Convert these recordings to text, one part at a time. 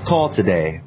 Call today.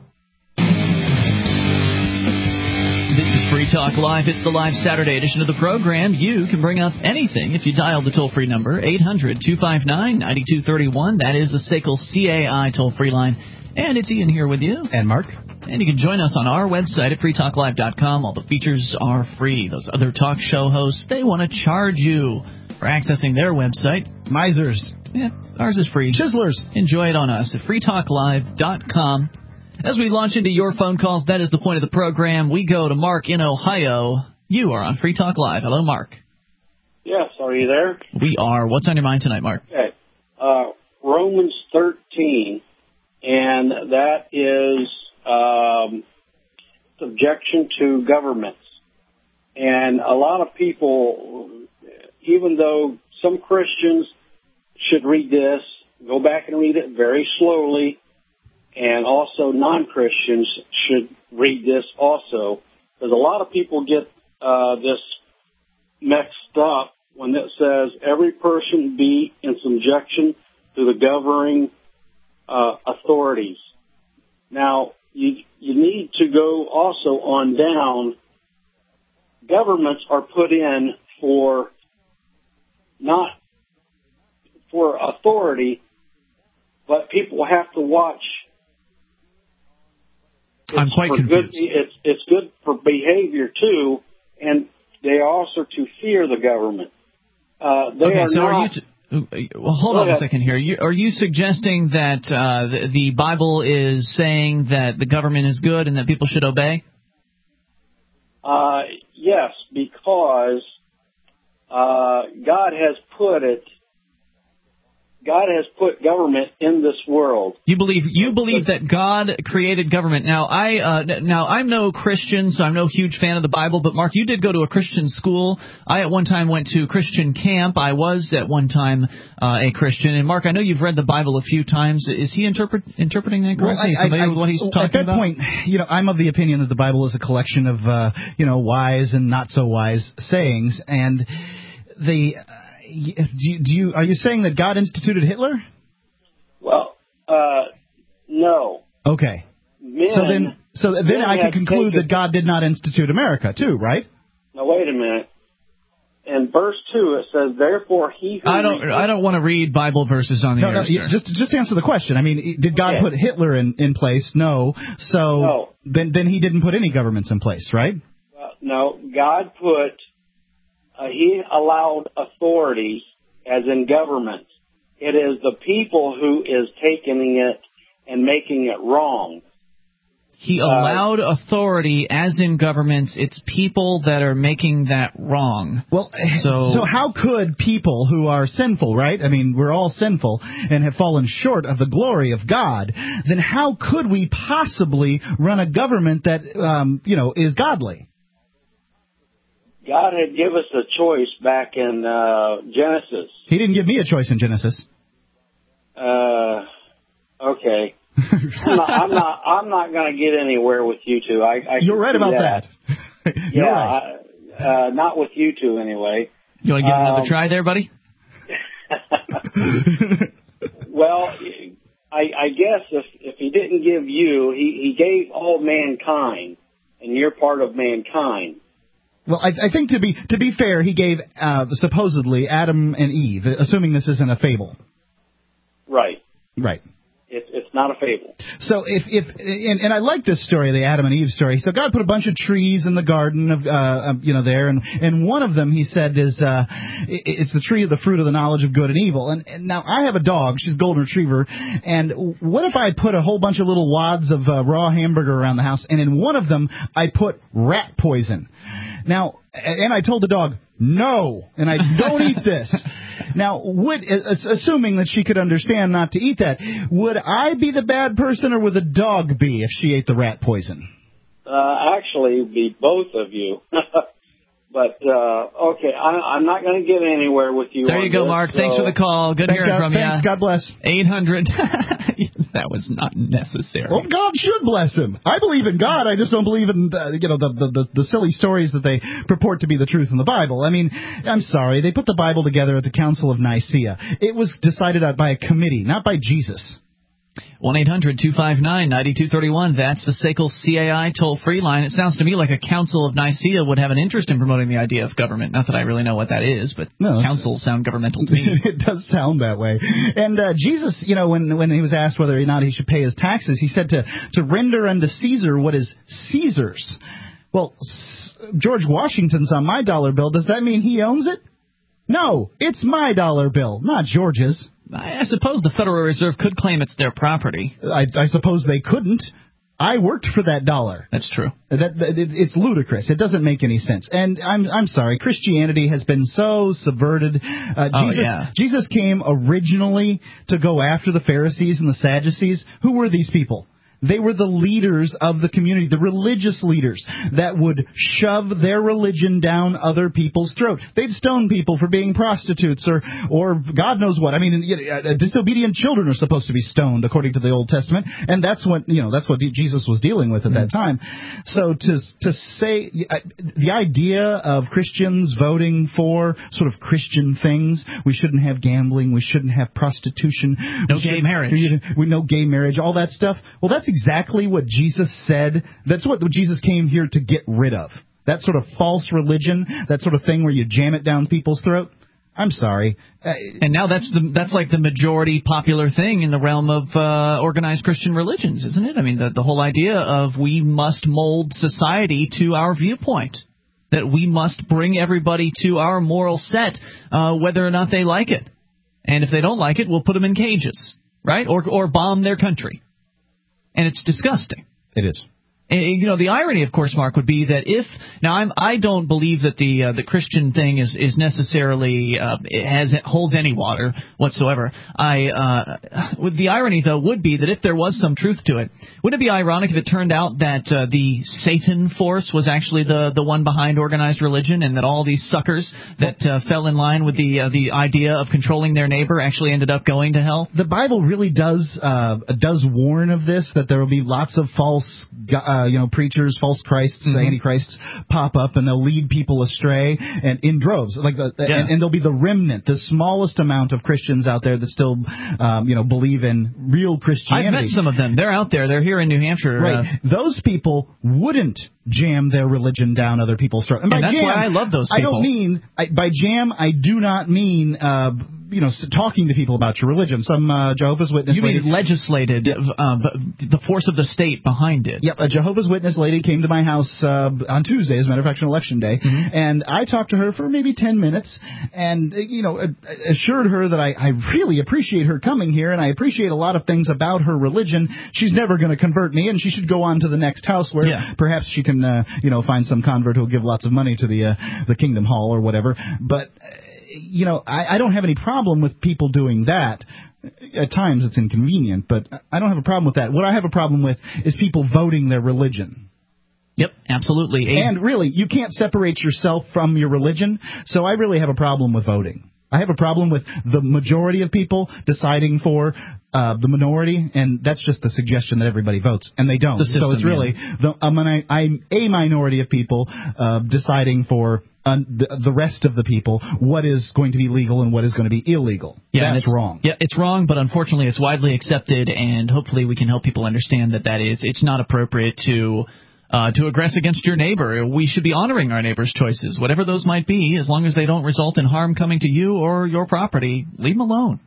This is Free Talk Live. It's the live Saturday edition of the program. You can bring up anything if you dial the toll-free number, 800-259-9231. That is the SACL CAI toll-free line. And it's Ian here with you. And Mark. And you can join us on our website at freetalklive.com. All the features are free. Those other talk show hosts, they want to charge you for accessing their website. Misers. Yeah, ours is free. Chiselers. Enjoy it on us at freetalklive.com. As we launch into your phone calls, that is the point of the program. We go to Mark in Ohio. You are on Free Talk Live. Hello, Mark. Yes, are you there? We are. What's on your mind tonight, Mark? Okay. Romans 13, and that is subjection to governments. And a lot of people, even though some Christians should read this, go back and read it very slowly, and also non-Christians should read this also, because a lot of people get this mixed up when it says every person be in subjection to the governing authorities. Now, you need to go also on down. Governments are put in for not for authority, but people have to watch. I'm quite confused. It's good for behavior too, and they also to fear the government. Hold on a second here. Are you suggesting that the Bible is saying that the government is good and that people should obey? Yes, because God has put government in this world. You believe that God created government. Now I'm no Christian, so I'm no huge fan of the Bible. But Mark, you did go to a Christian school. I at one time went to Christian camp. I was at one time a Christian. And Mark, I know you've read the Bible a few times. Is he interpreting that correctly? Well, with what he's talking at that about? point, I'm of the opinion that the Bible is a collection of wise and not so wise sayings, and are you saying that God instituted Hitler? Well, no. Okay. So then I can conclude that God did not institute America, too, right? Now, wait a minute. In verse 2, it says, "Therefore he who..." I don't want to read Bible verses on the air, sir. Just answer the question. I mean, did God put Hitler in place? No. So no. Then he didn't put any governments in place, right? No. God put... he allowed authorities, as in government. It is the people who is taking it and making it wrong. He allowed authority, as in governments. It's people that are making that wrong. Well, so how could people who are sinful, right? I mean, we're all sinful and have fallen short of the glory of God. Then how could we possibly run a government that, is godly? God had given us a choice back in Genesis. He didn't give me a choice in Genesis. Okay. I'm not going to get anywhere with you two. You're right about that. You're right. Not with you two anyway. You want to give another try there, buddy? Well, I guess if he didn't give you, he gave all mankind, and you're part of mankind. Well, I think to be fair, he gave supposedly Adam and Eve, assuming this isn't a fable. Right. Right. It's not a fable. So and I like this story, the Adam and Eve story. So God put a bunch of trees in the garden of there, and one of them, he said, is it's the tree of the fruit of the knowledge of good and evil. And now I have a dog, she's a golden retriever, and what if I put a whole bunch of little wads of raw hamburger around the house, and in one of them I put rat poison? Now, and I told the dog, no, and I don't eat this. Now, assuming that she could understand not to eat that, would I be the bad person, or would the dog be if she ate the rat poison? Actually, it would be both of you. But, okay, I'm not going to get anywhere with you. There you go, Mark. Thanks for the call. Good hearing from you. Thanks. God bless. 800. That was not necessary. Well, God should bless him. I believe in God. I just don't believe in the silly stories that they purport to be the truth in the Bible. I mean, I'm sorry. They put the Bible together at the Council of Nicaea. It was decided by a committee, not by Jesus. 1-800-259-9231. That's the SACL CAI toll-free line. It sounds to me like a Council of Nicaea would have an interest in promoting the idea of government. Not that I really know what that is, but councils sound governmental to me. It does sound that way. And Jesus, when he was asked whether or not he should pay his taxes, he said to render unto Caesar what is Caesar's. Well, George Washington's on my dollar bill. Does that mean he owns it? No, it's my dollar bill, not George's. I suppose the Federal Reserve could claim it's their property. I suppose they couldn't. I worked for that dollar. That's true. It's ludicrous. It doesn't make any sense. And I'm sorry, Christianity has been so subverted. Jesus came originally to go after the Pharisees and the Sadducees. Who were these people? They were the leaders of the community, the religious leaders that would shove their religion down other people's throat. They'd stone people for being prostitutes or God knows what. I mean, disobedient children are supposed to be stoned according to the Old Testament, and that's what Jesus was dealing with at that time. So to say the idea of Christians voting for sort of Christian things, we shouldn't have gambling, we shouldn't have prostitution, no gay marriage, no gay marriage, all that stuff. Well, that's exactly what Jesus said. That's what Jesus came here to get rid of. That sort of false religion, that sort of thing where you jam it down people's throat. I'm sorry. And now that's like the majority popular thing in the realm of organized Christian religions, isn't it? I mean, the whole idea of we must mold society to our viewpoint, that we must bring everybody to our moral set, whether or not they like it. And if they don't like it, we'll put them in cages, right? Or bomb their country. And it's disgusting. It is. And, the irony, of course, Mark, would be that I don't believe that the Christian thing is necessarily holds any water whatsoever. The irony, though, would be that if there was some truth to it, wouldn't it be ironic if it turned out that the Satan force was actually the one behind organized religion, and that all these suckers that fell in line with the idea of controlling their neighbor actually ended up going to hell? The Bible really does warn of this, that there will be lots of false preachers, false Christs, antichrists pop up, and they'll lead people astray, and in droves, and there'll be the remnant, the smallest amount of Christians out there that still, believe in real Christianity. I've met some of them. They're out there. They're here in New Hampshire. Right. Those people wouldn't jam their religion down other people's throats. And that's why I love those people. By jam, I do not mean talking to people about your religion. Some Jehovah's Witness lady... You mean legislated, the force of the state behind it. Yep, a Jehovah's Witness lady came to my house on Tuesday, as a matter of fact, on Election Day, and I talked to her for maybe 10 minutes and, assured her that I really appreciate her coming here, and I appreciate a lot of things about her religion. She's never going to convert me, and she should go on to the next house where perhaps she can, find some convert who'll give lots of money to the Kingdom Hall or whatever. But... I don't have any problem with people doing that. At times it's inconvenient, but I don't have a problem with that. What I have a problem with is people voting their religion. Yep, absolutely. And really, you can't separate yourself from your religion, so I really have a problem with voting. I have a problem with the majority of people deciding for the minority, and that's just the suggestion that everybody votes, and they don't. So it's really a minority of people deciding for the rest of the people what is going to be legal and what is going to be illegal. Yeah, that's wrong. Yeah, it's wrong, but unfortunately it's widely accepted, and hopefully we can help people understand that it's not appropriate to aggress against your neighbor. We should be honoring our neighbor's choices, whatever those might be, as long as they don't result in harm coming to you or your property. Leave them alone.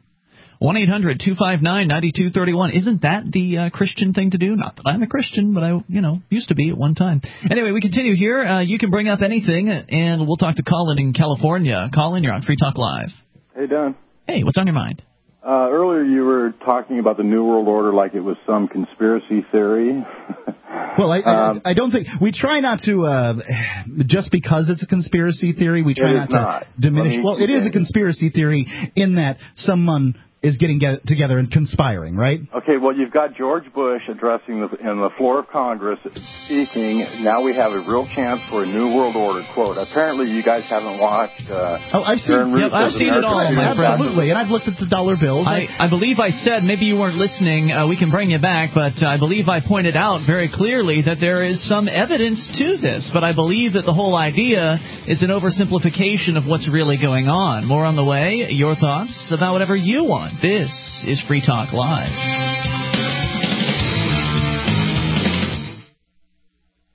1-800-259-9231. Isn't that the Christian thing to do? Not that I'm a Christian, but I, used to be at one time. Anyway, we continue here. You can bring up anything, and we'll talk to Colin in California. Colin, you're on Free Talk Live. Hey, Don. Hey, what's on your mind? Earlier you were talking about the New World Order like it was some conspiracy theory. Well, I don't think we try not to just because it's a conspiracy theory. We try not to diminish. Well, it is a conspiracy theory in that someone is getting together and conspiring, right? Okay, well, you've got George Bush addressing in the floor of Congress, speaking. Now we have a real chance for a New World Order, quote. Apparently you guys haven't watched... I've seen it all, absolutely, and I've looked at the dollar bills. I believe I said, maybe you weren't listening, we can bring you back, but I believe I pointed out very clearly that there is some evidence to this, but I believe that the whole idea is an oversimplification of what's really going on. More on the way, your thoughts about whatever you want. This is Free Talk Live.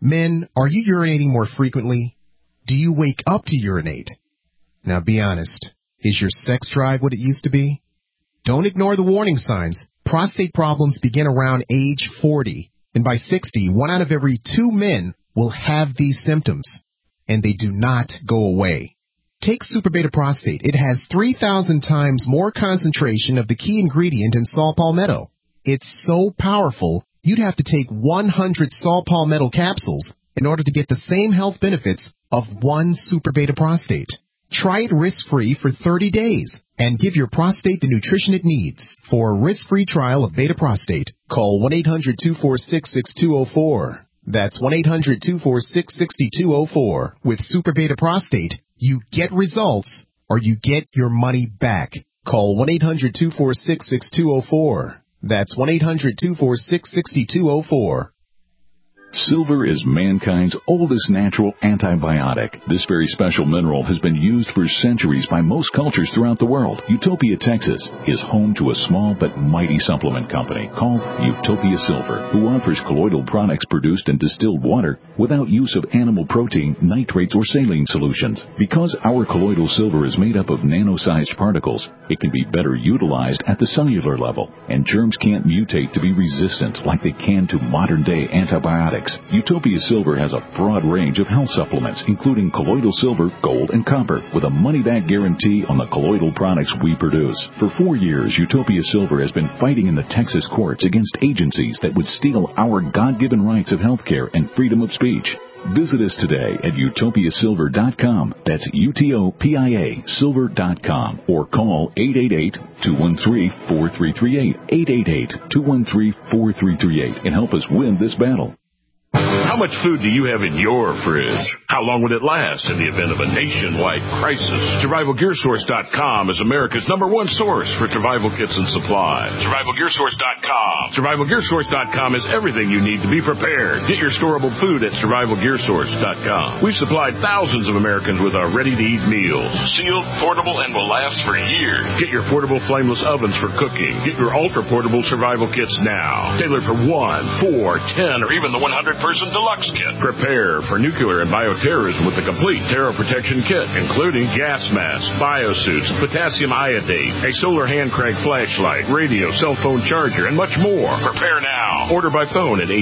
Men, are you urinating more frequently? Do you wake up to urinate? Now be honest, is your sex drive what it used to be? Don't ignore the warning signs. Prostate problems begin around age 40, and by 60, 1 out of every 2 men will have these symptoms, and they do not go away. Take Super Beta Prostate. It has 3,000 times more concentration of the key ingredient in saw palmetto. It's so powerful, you'd have to take 100 saw palmetto capsules in order to get the same health benefits of 1 Super Beta Prostate. Try it risk-free for 30 days and give your prostate the nutrition it needs. For a risk-free trial of Beta Prostate, call 1-800-246-6204. That's 1-800-246-6204. With Super Beta Prostate, you get results or you get your money back. Call 1-800-246-6204. That's 1-800-246-6204. Silver is mankind's oldest natural antibiotic. This very special mineral has been used for centuries by most cultures throughout the world. Utopia, Texas is home to a small but mighty supplement company called Utopia Silver, who offers colloidal products produced in distilled water without use of animal protein, nitrates, or saline solutions. Because our colloidal silver is made up of nano-sized particles, it can be better utilized at the cellular level, and germs can't mutate to be resistant like they can to modern-day antibiotics. Utopia Silver has a broad range of health supplements, including colloidal silver, gold, and copper, with a money-back guarantee on the colloidal products we produce. For 4 years, Utopia Silver has been fighting in the Texas courts against agencies that would steal our God-given rights of health care and freedom of speech. Visit us today at utopiasilver.com. That's UTOPIA silver.com, or call 888-213-4338, 888-213-4338, and help us win this battle. How much food do you have in your fridge? How long would it last in the event of a nationwide crisis? SurvivalGearSource.com is America's #1 source for survival kits and supplies. SurvivalGearSource.com. SurvivalGearSource.com is everything you need to be prepared. Get your storable food at SurvivalGearSource.com. We've supplied thousands of Americans with our ready-to-eat meals. Sealed, portable, and will last for years. Get your portable flameless ovens for cooking. Get your ultra-portable survival kits now. Tailored for 1, 4, 10, or even the 100-person deluxe kit. Prepare for nuclear and bioterrorism with a complete terror protection kit, including gas masks, biosuits, potassium iodate, a solar hand crank flashlight, radio, cell phone charger, and much more. Prepare now. Order by phone at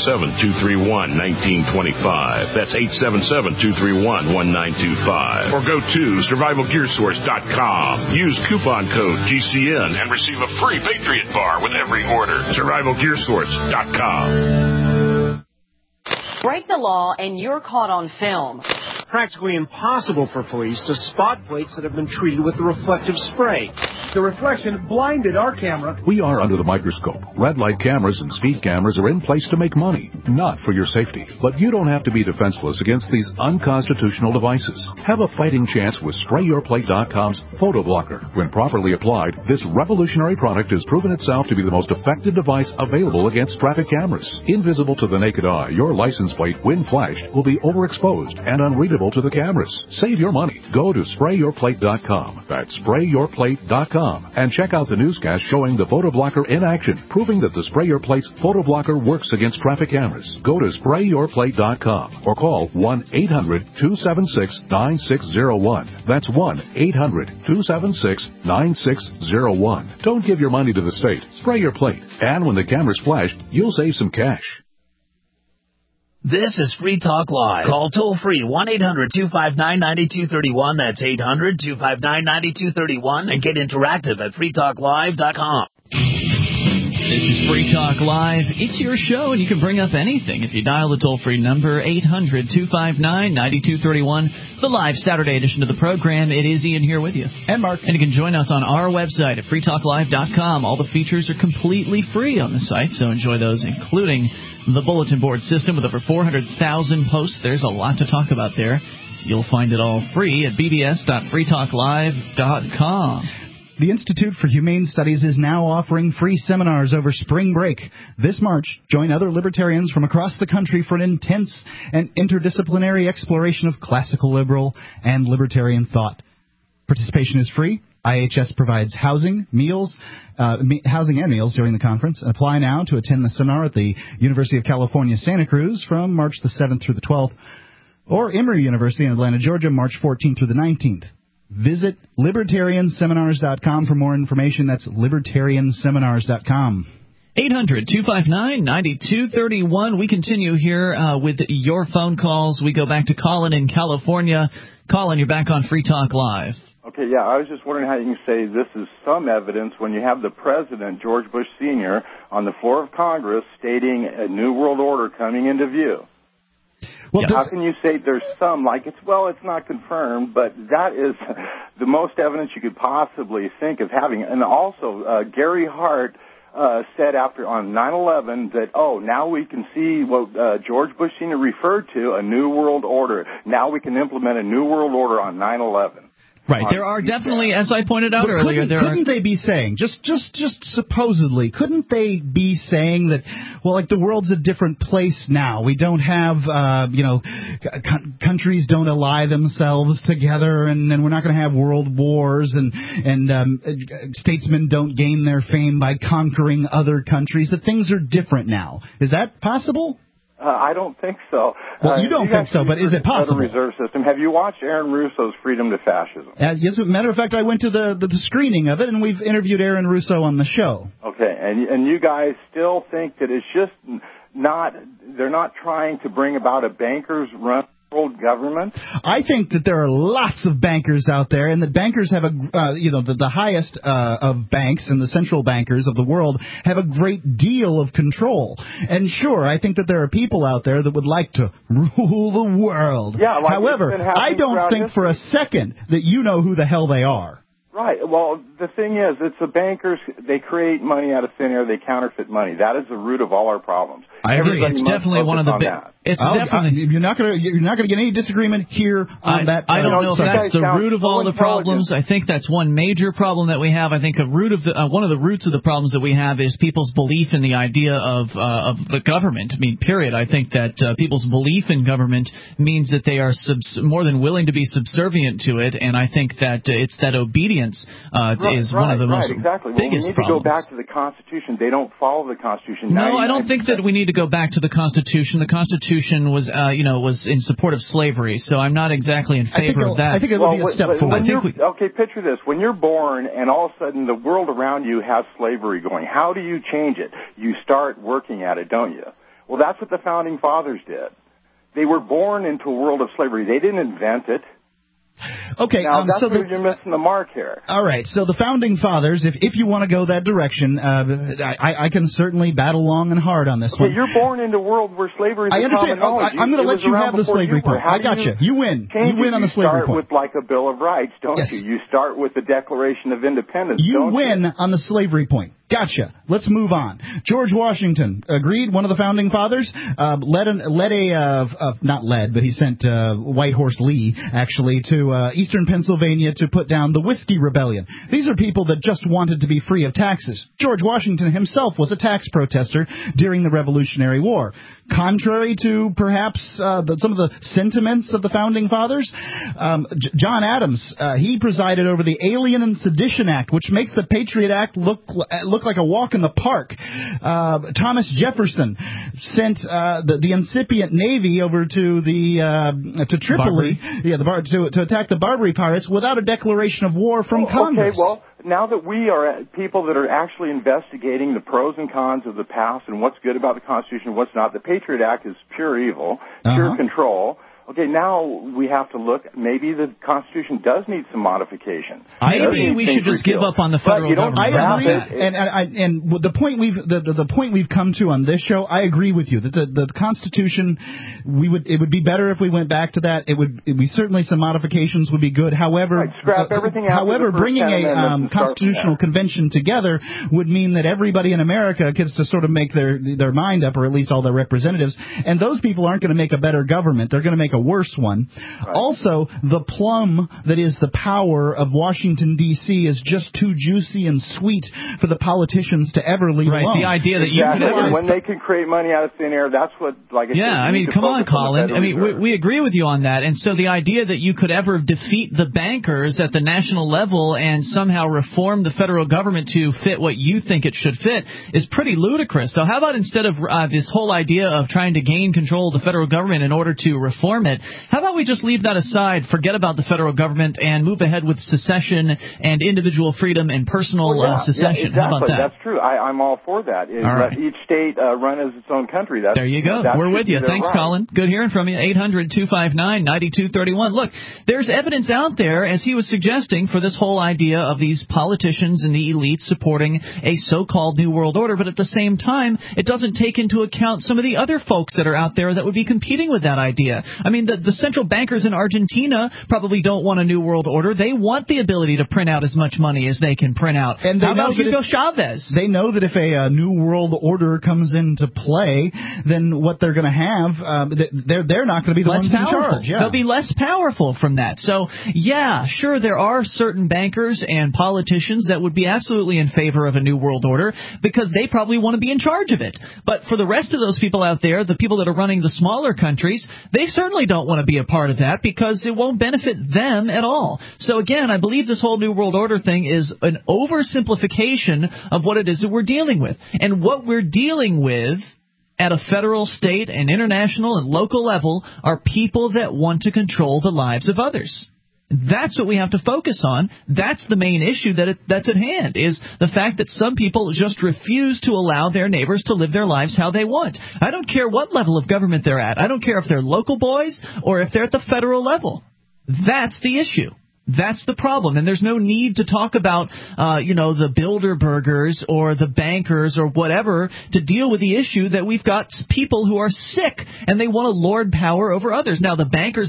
877-231-1925. That's 877-231-1925. Or go to SurvivalGearSource.com. Use coupon code GCN and receive a free Patriot Bar with every order. SurvivalGearSource.com. Break the law and you're caught on film. Practically impossible for police to spot plates that have been treated with a reflective spray. The reflection blinded our camera. We are under the microscope. Red light cameras and speed cameras are in place to make money, not for your safety. But you don't have to be defenseless against these unconstitutional devices. Have a fighting chance with SprayYourPlate.com's Photo Blocker. When properly applied, this revolutionary product has proven itself to be the most effective device available against traffic cameras. Invisible to the naked eye, your license plate, when flashed, will be overexposed and unreadable to the cameras. Save your money. Go to SprayYourPlate.com. That's SprayYourPlate.com. And check out the newscast showing the Photo Blocker in action, proving that the Spray Your Plate's Photo Blocker works against traffic cameras. Go to SprayYourPlate.com or call 1-800-276-9601. That's 1-800-276-9601. Don't give your money to the state. Spray your plate. And when the cameras flash, you'll save some cash. This is Free Talk Live. Call toll-free 1-800-259-9231. That's 800-259-9231. And get interactive at freetalklive.com. This is Free Talk Live. It's your show, and you can bring up anything if you dial the toll-free number, 800-259-9231. The live Saturday edition of the program. It is Ian here with you. And Mark. And you can join us on our website at freetalklive.com. All the features are completely free on the site, so enjoy those, including the bulletin board system with over 400,000 posts. There's a lot to talk about there. You'll find it all free at bbs.freetalklive.com. The Institute for Humane Studies is now offering free seminars over spring break. This March, join other libertarians from across the country for an intense and interdisciplinary exploration of classical liberal and libertarian thought. Participation is free. IHS provides housing and meals during the conference. Apply now to attend the seminar at the University of California, Santa Cruz from March the 7th through the 12th, or Emory University in Atlanta, Georgia, March 14th through the 19th. Visit libertarianseminars.com for more information. That's libertarianseminars.com. 800-259-9231. We continue here with your phone calls. We go back to Colin in California. Colin, you're back on Free Talk Live. Okay, yeah, I was just wondering how you can say this is some evidence when you have the president, George Bush Sr., on the floor of Congress stating a new world order coming into view. Well, how can you say there's some, like it's not confirmed, but that is the most evidence you could possibly think of having. And also, Gary Hart said on 9/11 that, now we can see what George Bush Sr. referred to, a new world order. Now we can implement a new world order on 9/11. Right. There are definitely, as I pointed out earlier, couldn't they be saying, just supposedly, couldn't they be saying that, the world's a different place now. We don't have, countries don't ally themselves together, and we're not going to have world wars, and statesmen don't gain their fame by conquering other countries, that things are different now. Is that possible? I don't think so. Well, you don't think so, but is it possible? Reserve System. Have you watched Aaron Russo's Freedom to Fascism? Yes, as a matter of fact, I went to the screening of it, and we've interviewed Aaron Russo on the show. Okay, and you guys still think that it's just they're not trying to bring about a bankers-run world government? I think that there are lots of bankers out there, and that bankers have the highest of banks and the central bankers of the world have a great deal of control. And sure, I think that there are people out there that would like to rule the world. Yeah, however, I don't think for a second that you know who the hell they are. Right. Well, the thing is, it's the bankers. They create money out of thin air. They counterfeit money. That is the root of all our problems. I agree. It's definitely one of the big. You're not going to get any disagreement here on that. I don't know if that's the root of all the problems. I think that's one major problem that we have. I think one of the roots of the problems that we have is people's belief in the idea of the government. I mean, period. I think that people's belief in government means that they are more than willing to be subservient to it, and I think that it's that obedience is one of the most exactly. biggest we need problems. to go back to the Constitution. They don't follow the Constitution. No, I don't think that we need to go back to the Constitution. The Constitution was in support of slavery, so I'm not exactly in favor of that. I think it would be a step forward. Okay, picture this. When you're born and all of a sudden the world around you has slavery going, how do you change it? You start working at it, don't you? Well, that's what the Founding Fathers did. They were born into a world of slavery. They didn't invent it. Okay, now, that's where you're missing the mark here. All right, so the Founding Fathers, if you want to go that direction, I can certainly battle long and hard on this one. You're born into a world where slavery is I understand. I'm going to let you have the slavery point. I got you. You win. You win on the slavery point. You start with like a Bill of Rights, don't you? You start with the Declaration of Independence, You win on the slavery point. Gotcha. Let's move on. George Washington agreed, one of the Founding Fathers, he sent White Horse Lee, actually, to eastern Pennsylvania to put down the Whiskey Rebellion. These are people that just wanted to be free of taxes. George Washington himself was a tax protester during the Revolutionary War. Contrary to perhaps some of the sentiments of the Founding Fathers, John Adams, he presided over the Alien and Sedition Act, which makes the Patriot Act look like a walk in the park. Thomas Jefferson sent the incipient Navy over to Tripoli, to attack the Barbary pirates without a declaration of war from Congress. Okay, well, now that we are people that are actually investigating the pros and cons of the past and what's good about the Constitution and what's not, the Patriot Act is pure evil, pure control. Okay, now we have to look. Maybe the Constitution does need some modification. I agree. We should just give up on the federal government. I agree, and the point we've come to on this show, I agree with you that the Constitution, it would be better if we went back to that. It would certainly some modifications would be good. However, scrap everything. However, bringing a constitutional convention together would mean that everybody in America gets to sort of make their mind up, or at least all their representatives. And those people aren't going to make a better government. They're going to make a worse one. Right. Also, the plum that is the power of Washington, D.C. is just too juicy and sweet for the politicians to ever leave alone. The idea that you could ever... When they can create money out of thin air, that's what, like I said... Yeah, I mean, come on, Colin. I mean, we agree with you on that. And so the idea that you could ever defeat the bankers at the national level and somehow reform the federal government to fit what you think it should fit is pretty ludicrous. So how about instead of this whole idea of trying to gain control of the federal government in order to reform it, how about we just leave that aside, forget about the federal government, and move ahead with secession and individual freedom and personal secession? Yeah, exactly. How about that? That's true. I'm all for that. Let each state run as its own country. There you go. We're with you. Thanks, Colin. Good hearing from you. 800-259-9231. Look, there's evidence out there, as he was suggesting, for this whole idea of these politicians and the elites supporting a so-called New World Order, but at the same time, it doesn't take into account some of the other folks that are out there that would be competing with that idea. I mean, the central bankers in Argentina probably don't want a New World Order. They want the ability to print out as much money as they can print out. And how about Hugo Chavez? They know that if a New World Order comes into play, then what they're going to have, they're not going to be the ones in charge. Yeah. They'll be less powerful from that. So, yeah, sure, there are certain bankers and politicians that would be absolutely in favor of a New World Order because they probably want to be in charge of it. But for the rest of those people out there, the people that are running the smaller countries, they certainly don't want to be a part of that because it won't benefit them at all. So, again, I believe this whole New World Order thing is an oversimplification of what it is that we're dealing with. And what we're dealing with at a federal, state, and international and local level are people that want to control the lives of others. That's what we have to focus on. That's the main issue that's at hand, is the fact that some people just refuse to allow their neighbors to live their lives how they want. I don't care what level of government they're at. I don't care if they're local boys or if they're at the federal level. That's the issue. That's the problem, and there's no need to talk about, the Bilderbergers or the bankers or whatever to deal with the issue that we've got people who are sick and they want to lord power over others. Now, the bankers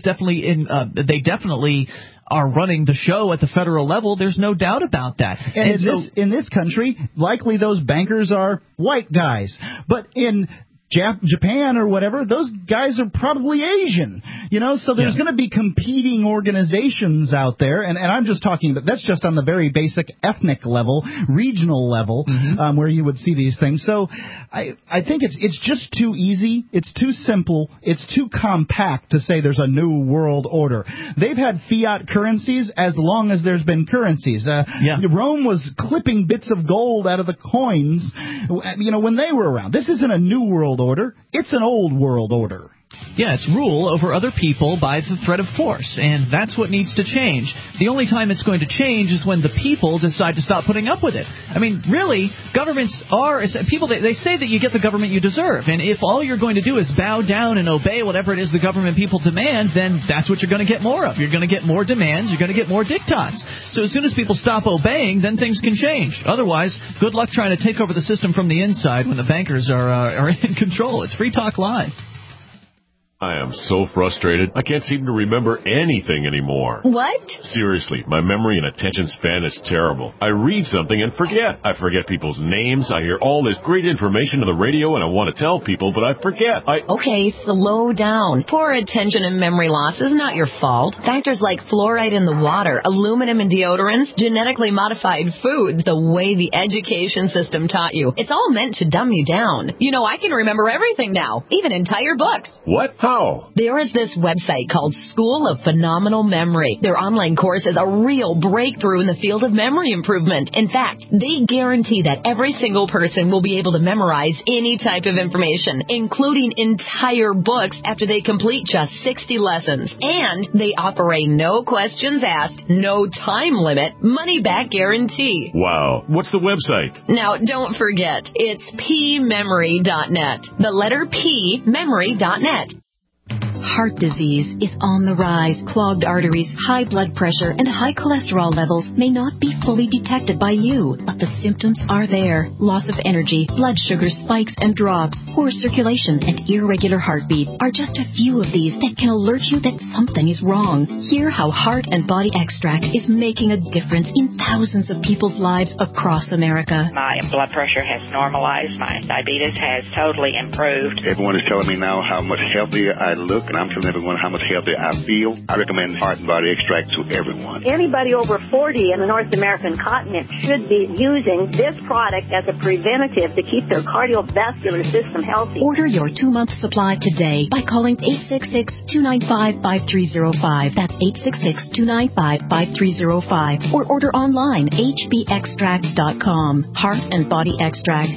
definitely are running the show at the federal level. There's no doubt about that. And in this country, likely those bankers are white guys, but in Japan or whatever, those guys are probably Asian, so there's going to be competing organizations out there, and I'm just talking about, that's just on the very basic ethnic level, regional level, where you would see these things. So I think it's just too easy, it's too simple, it's too compact to say there's a New World Order. They've had fiat currencies as long as there's been currencies. Rome was clipping bits of gold out of the coins, when they were around. This isn't a New World Order. It's an old world order. Yeah, it's rule over other people by the threat of force, and that's what needs to change. The only time it's going to change is when the people decide to stop putting up with it. I mean, really, governments are people. They say that you get the government you deserve, and if all you're going to do is bow down and obey whatever it is the government people demand, then that's what you're going to get more of. You're going to get more demands. You're going to get more diktats. So as soon as people stop obeying, then things can change. Otherwise, good luck trying to take over the system from the inside when the bankers are in control. It's Free Talk Live. I am so frustrated. I can't seem to remember anything anymore. What? Seriously, my memory and attention span is terrible. I read something and forget. I forget people's names. I hear all this great information on the radio and I want to tell people, but I forget. Okay, slow down. Poor attention and memory loss is not your fault. Factors like fluoride in the water, aluminum in deodorants, genetically modified foods, the way the education system taught you. It's all meant to dumb you down. I can remember everything now, even entire books. What? How? There is this website called School of Phenomenal Memory. Their online course is a real breakthrough in the field of memory improvement. In fact, they guarantee that every single person will be able to memorize any type of information, including entire books, after they complete just 60 lessons. And they offer a no questions asked, no time limit, money-back guarantee. Wow. What's the website? Now, don't forget, it's pmemory.net. The letter P, memory.net. Heart disease is on the rise. Clogged arteries, high blood pressure, and high cholesterol levels may not be fully detected by you, but the symptoms are there. Loss of energy, blood sugar spikes and drops, poor circulation, and irregular heartbeat are just a few of these that can alert you that something is wrong. Hear how Heart and Body Extract is making a difference in thousands of people's lives across America. My blood pressure has normalized. My diabetes has totally improved. Everyone is telling me now how much healthier I look, and and I'm telling everyone how much healthier I feel, I recommend Heart and Body Extract to everyone. Anybody over 40 in the North American continent should be using this product as a preventative to keep their cardiovascular system healthy. Order your 2-month supply today by calling 866-295-5305. That's 866-295-5305. Or order online, hbextract.com. Heart and Body Extract,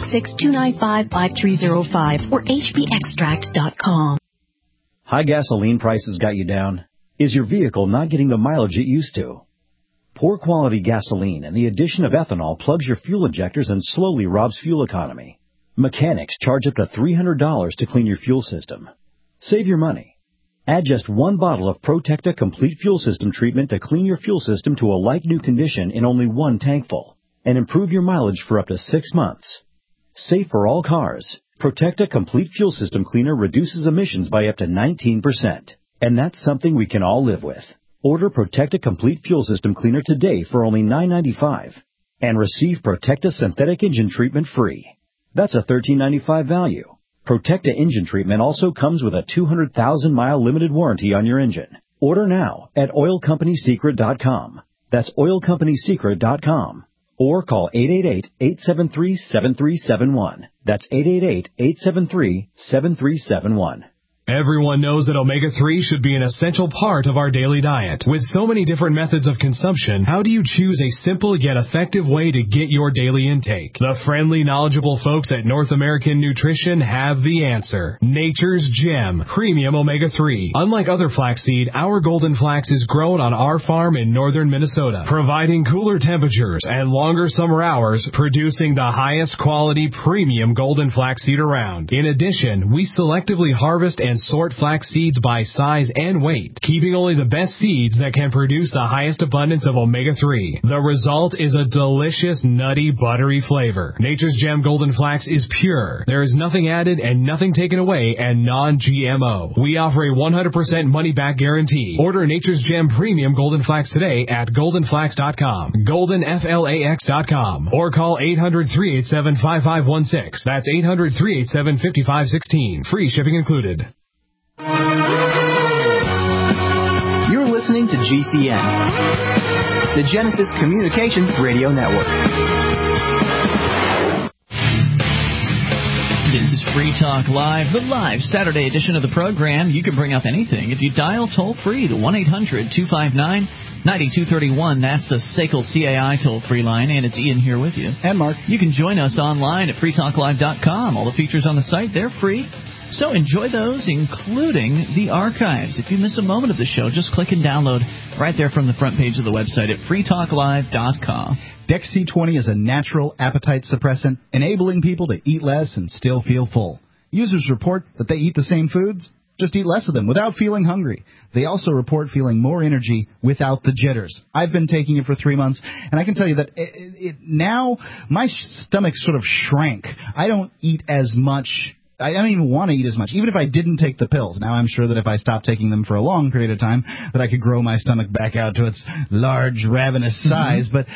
866-295-5305 or hbextract.com. High gasoline prices got you down? Is your vehicle not getting the mileage it used to? Poor quality gasoline and the addition of ethanol plugs your fuel injectors and slowly robs fuel economy. Mechanics charge up to $300 to clean your fuel system. Save your money. Add just 1 bottle of Protecta Complete Fuel System treatment to clean your fuel system to a like-new condition in only 1 tankful and improve your mileage for up to 6 months. Safe for all cars. Protecta Complete Fuel System Cleaner reduces emissions by up to 19%. And that's something we can all live with. Order Protecta Complete Fuel System Cleaner today for only $9.95 and receive Protecta Synthetic Engine Treatment free. That's a $13.95 value. Protecta Engine Treatment also comes with a 200,000-mile limited warranty on your engine. Order now at oilcompanysecret.com. That's oilcompanysecret.com. Or call 888-873-7371. That's 888-873-7371. Everyone knows that omega-3 should be an essential part of our daily diet. With so many different methods of consumption, how do you choose a simple yet effective way to get your daily intake? The friendly, knowledgeable folks at North American Nutrition have the answer. Nature's Gem Premium Omega-3. Unlike other flaxseed, our golden flax is grown on our farm in northern Minnesota, providing cooler temperatures and longer summer hours, producing the highest quality premium golden flaxseed around. In addition, we selectively harvest and sort flax seeds by size and weight, keeping only the best seeds that can produce the highest abundance of omega-3. The result is a delicious, nutty, buttery flavor. Nature's Gem Golden Flax is pure. There is nothing added and nothing taken away, and non-GMO. We offer a 100% money-back guarantee. Order Nature's Gem Premium Golden Flax today at goldenflax.com, goldenflax.com, or call 800-387-5516. That's 800-387-5516. Free shipping included. You're listening to GCN, the Genesis Communications Radio Network. This is Free Talk Live, the live Saturday edition of the program. You can bring up anything if you dial toll-free to 1-800-259-9231. That's the SACL CAI toll-free line, and it's Ian here with you. And Mark. You can join us online at freetalklive.com. All the features on the site, they're free. So enjoy those, including the archives. If you miss a moment of the show, just click and download right there from the front page of the website at freetalklive.com. Dex C20 is a natural appetite suppressant, enabling people to eat less and still feel full. Users report that they eat the same foods, just eat less of them without feeling hungry. They also report feeling more energy without the jitters. I've been taking it for 3 months, and I can tell you that now my stomach sort of shrank. I don't eat as much. I don't even want to eat as much, even if I didn't take the pills. Now I'm sure that if I stopped taking them for a long period of time, that I could grow my stomach back out to its large, ravenous size. But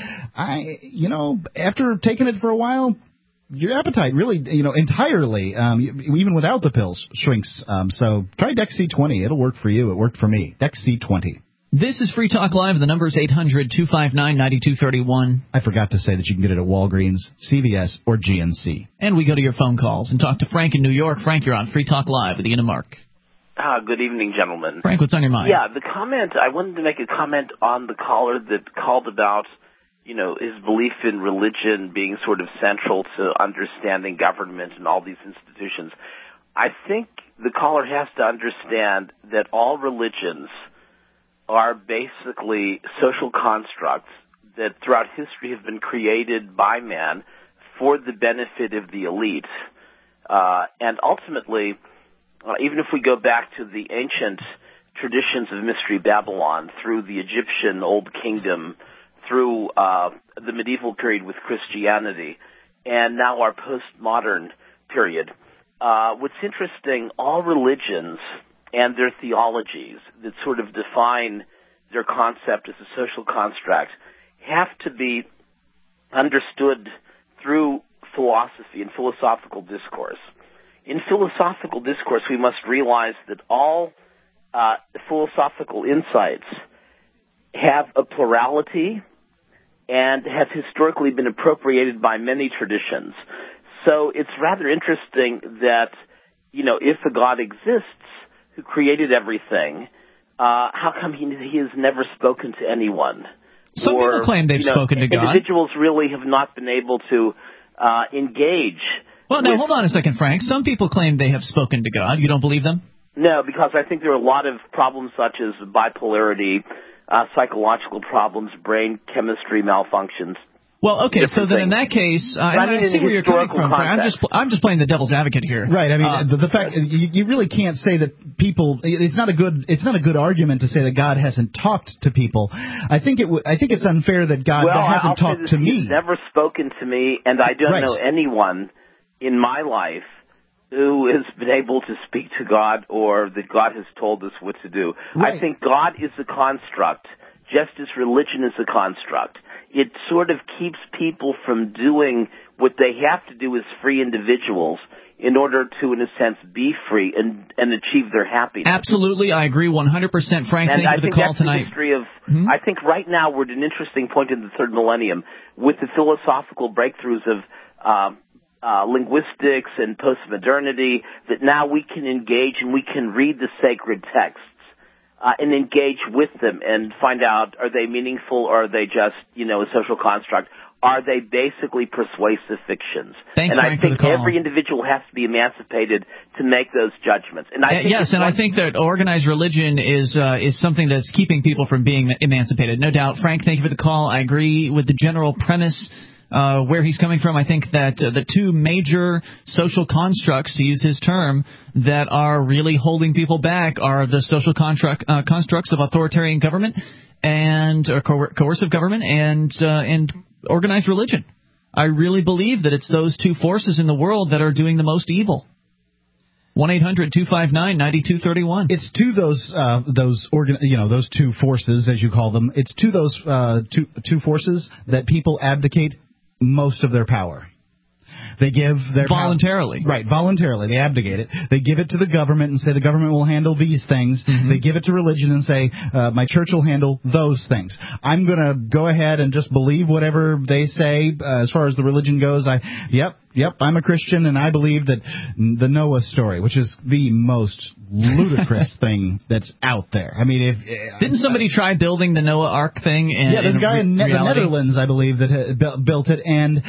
after taking it for a while, your appetite really, entirely, even without the pills, shrinks. So try Dex C20. It'll work for you. It worked for me. Dex C20. This is Free Talk Live. The number is 800-259-9231. I forgot to say that you can get it at Walgreens, CVS, or GNC. And we go to your phone calls and talk to Frank in New York. Frank, you're on Free Talk Live with Ian and Mark. Good evening, gentlemen. Frank, what's on your mind? Yeah, I wanted to make a comment on the caller that called about, his belief in religion being sort of central to understanding government and all these institutions. I think the caller has to understand that all religions are basically social constructs that throughout history have been created by man for the benefit of the elite. And ultimately, even if we go back to the ancient traditions of Mystery Babylon, through the Egyptian Old Kingdom, through the medieval period with Christianity, and now our postmodern period, what's interesting, all religions and their theologies that sort of define their concept as a social construct have to be understood through philosophy and philosophical discourse. in philosophical discourse, we must realize that all philosophical insights have a plurality and have historically been appropriated by many traditions. So it's rather interesting that, if a God exists who created everything, how come he has never spoken to anyone? Some people claim they've spoken to God. Individuals really have not been able to engage. Well, now, hold on a second, Frank. Some people claim they have spoken to God. You don't believe them? No, because I think there are a lot of problems such as bipolarity, psychological problems, brain chemistry malfunctions. Well, okay, so then in that case, I see where you're coming from. I'm just playing the devil's advocate here. Right. I mean, the fact you really can't say that people. It's not a good argument to say that God hasn't talked to people. I think it's unfair that God hasn't talked to me. He's never spoken to me, and I don't know anyone in my life who has been able to speak to God or that God has told us what to do. Right. I think God is a construct, just as religion is a construct. It sort of keeps people from doing what they have to do as free individuals in order to, in a sense, be free and achieve their happiness. Absolutely, I agree 100%. Frank, thank you for the call tonight. I think right now we're at an interesting point in the third millennium with the philosophical breakthroughs of linguistics and postmodernity, that now we can engage and we can read the sacred texts and engage with them and find out, are they meaningful or are they just, a social construct? Are they basically persuasive fictions? Thanks, Frank, I think every individual has to be emancipated to make those judgments. And I think that organized religion is something that's keeping people from being emancipated, no doubt. Frank, thank you for the call. I agree with the general premise. Where he's coming from, I think that the two major social constructs, to use his term, that are really holding people back are the social constructs of authoritarian government and coercive government and organized religion. I really believe that it's those two forces in the world that are doing the most evil. 1-800-259-9231. It's to those two forces, as you call them. It's to those two forces that people abdicate most of their power. They give their voluntarily. Right, voluntarily. They abdicate it. They give it to the government and say the government will handle these things. Mm-hmm. They give it to religion and say my church will handle those things. I'm going to go ahead and just believe whatever they say as far as the religion goes. Yep, I'm a Christian, and I believe that the Noah story, which is the most ludicrous thing that's out there. I mean, didn't somebody try building the Noah Ark thing? There's a guy in the Netherlands, I believe, that built it, and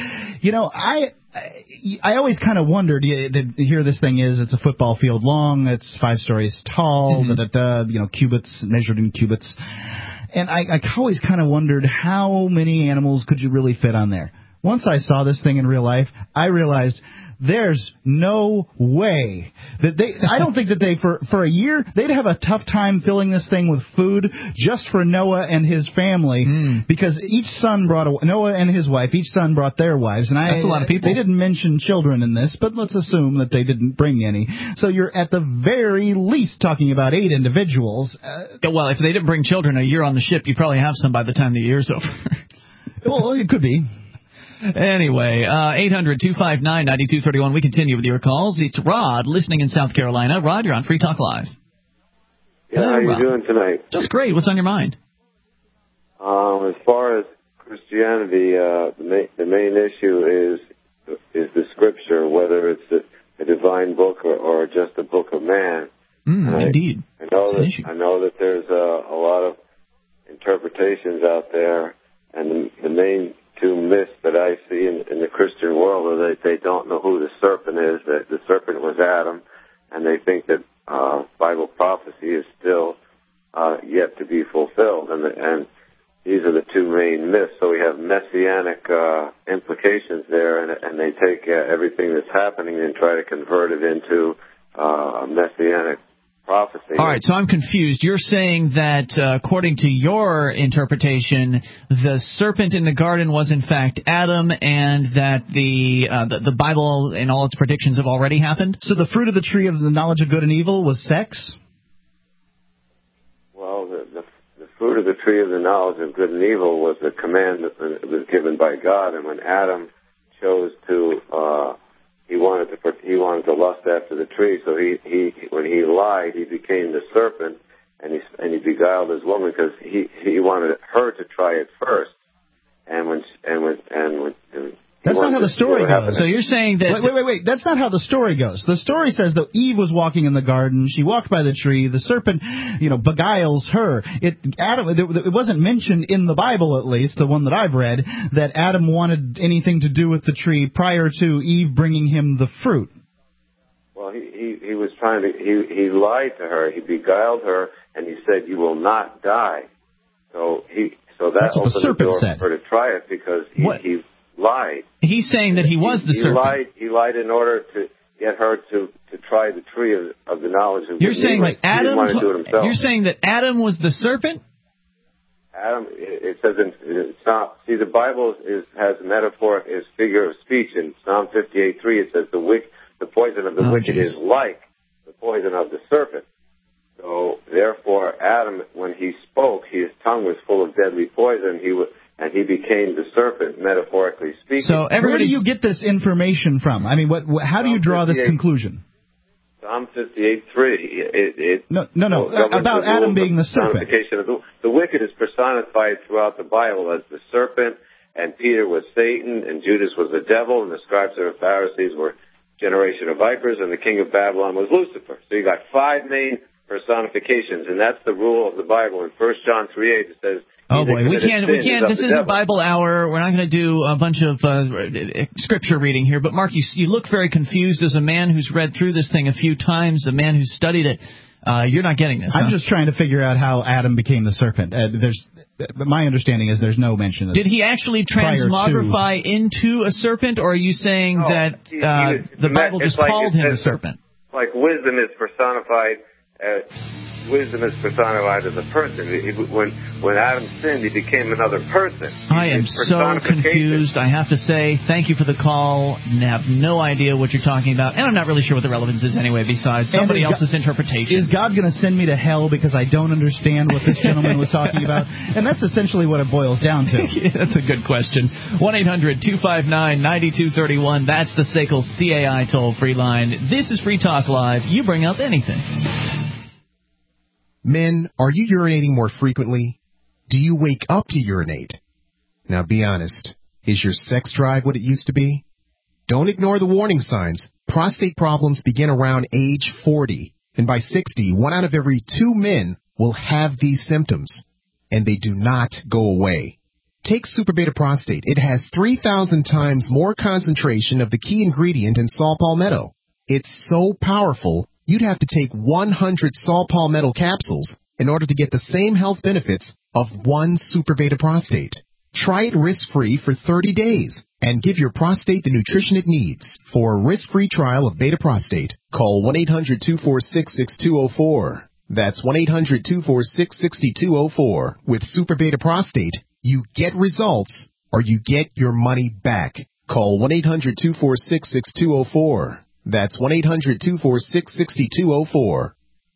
I always kind of wondered. Here, this thing is, it's a football field long, it's 5 stories tall, cubits measured in cubits, and I always kind of wondered how many animals could you really fit on there. Once I saw this thing in real life, I realized there's no way that I don't think that they, for a year, they'd have a tough time filling this thing with food just for Noah and his family, because each son Noah and his wife, each son brought their wives. And that's a lot of people. They didn't mention children in this, but let's assume that they didn't bring any. So you're at the very least talking about 8 individuals. Well, if they didn't bring children a year on the ship, you probably have some by the time the year's over. Well, it could be. Anyway, 800-259-9231. We continue with your calls. It's Rod, listening in South Carolina. Rod, you're on Free Talk Live. Yeah, how are you doing tonight? Just great. What's on your mind? As far as Christianity, the main issue is the Scripture, whether it's a divine book or just a book of man. Indeed. I know that there's a lot of interpretations out there, and the main 2 myths that I see in the Christian world are that they don't know who the serpent is, that the serpent was Adam, and they think that Bible prophecy is still yet to be fulfilled. And these are the 2 main myths. So we have messianic implications there, and they take everything that's happening and try to convert it into a messianic prophecy. All right, so I'm confused. You're saying that, according to your interpretation, the serpent in the garden was in fact Adam, and that the Bible and all its predictions have already happened? So the fruit of the tree of the knowledge of good and evil was sex? Well, the fruit of the tree of the knowledge of good and evil was the command that was given by God, and when Adam chose to he wanted to lust after the tree. So when he lied, he became the serpent, and he beguiled his woman because he wanted her to try it first. That's not how the story goes. So you're saying that... Wait. That's not how the story goes. The story says that Eve was walking in the garden. She walked by the tree. The serpent, beguiles her. It wasn't mentioned in the Bible, at least, the one that I've read, that Adam wanted anything to do with the tree prior to Eve bringing him the fruit. Well, he was trying to... He lied to her. He beguiled her, and he said, "You will not die." So that opened the door for her to try it because he lied. He's saying that he was the serpent. He lied in order to get her to try the tree of the knowledge of good and evil. Saying that Adam. He didn't want to do it himself. You're saying that Adam was the serpent? Adam, it says in Psalm. See, the Bible has a metaphor, is figure of speech. In Psalm 58:3, it says the poison of the wicked is like the poison of the serpent. So therefore, Adam, when he spoke, his tongue was full of deadly poison. And he became the serpent, metaphorically speaking. So where do you get this information from? I mean, how do you draw this conclusion? Psalm 58:3. No. About Adam being the serpent. The wicked is personified throughout the Bible as the serpent, and Peter was Satan, and Judas was the devil, and the scribes and the Pharisees were generation of vipers, and the king of Babylon was Lucifer. So you got 5 main personifications, and that's the rule of the Bible. In 1 John 3:8, it says, "Oh boy, we can't. This isn't Bible Hour. We're not going to do a bunch of scripture reading here." But Mark, you look very confused as a man who's read through this thing a few times, a man who's studied it. You're not getting this. I'm just trying to figure out how Adam became the serpent. My understanding is there's no mention of. Did he actually transmogrify into a serpent, or are you saying that the Bible just called him a serpent? Like wisdom is personified. Wisdom is personified as a person. When Adam sinned, he became another person. I am so confused. I have to say, thank you for the call. I have no idea what you're talking about, and I'm not really sure what the relevance is anyway, besides somebody else's interpretation. Is God going to send me to hell because I don't understand what this gentleman was talking about? And that's essentially what it boils down to. Yeah, that's a good question. 1-800-259-9231. That's the SACL CAI toll-free line. This is Free Talk Live. You bring up anything. Men, are you urinating more frequently? Do you wake up to urinate? Now be honest. Is your sex drive what it used to be? Don't ignore the warning signs. Prostate problems begin around age 40. And by 60, 1 out of every 2 men will have these symptoms. And they do not go away. Take Super Beta Prostate. It has 3,000 times more concentration of the key ingredient in saw palmetto. It's so powerful, you'd have to take 100 saw palmetto capsules in order to get the same health benefits of 1 Super Beta Prostate. Try it risk-free for 30 days and give your prostate the nutrition it needs. For a risk-free trial of Beta Prostate, call 1-800-246-6204. That's 1-800-246-6204. With Super Beta Prostate, you get results or you get your money back. Call 1-800-246-6204. That's 1-800-246-6204.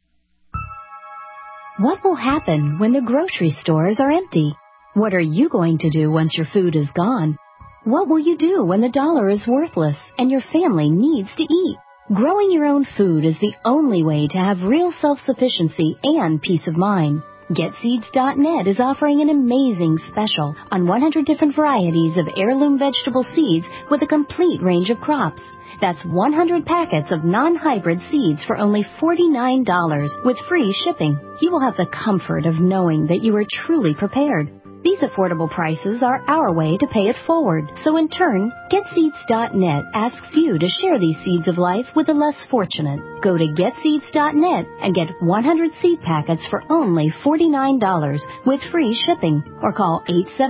What will happen when the grocery stores are empty? What are you going to do once your food is gone? What will you do when the dollar is worthless and your family needs to eat? Growing your own food is the only way to have real self-sufficiency and peace of mind. GetSeeds.net is offering an amazing special on 100 different varieties of heirloom vegetable seeds with a complete range of crops. That's 100 packets of non-hybrid seeds for only $49 with free shipping. You will have the comfort of knowing that you are truly prepared. These affordable prices are our way to pay it forward. So in turn, GetSeeds.net asks you to share these seeds of life with the less fortunate. Go to GetSeeds.net and get 100 seed packets for only $49 with free shipping. Or call